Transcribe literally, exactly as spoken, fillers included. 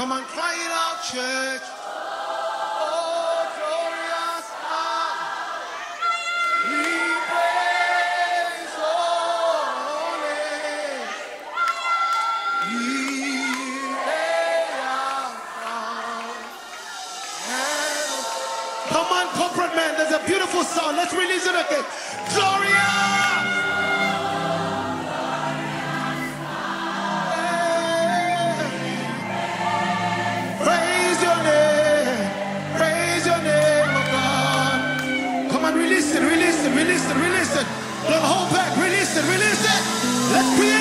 Come on, cry it out, church. Oh, glorious God, we praise your name. We lay our crowns and- Come on, corporate man, there's a beautiful song. Let's release it again. Glorious! Praise your name, praise your name, oh God. Come on, release it, release it, release it, release it. Don't hold back, release it, release it. Let's create.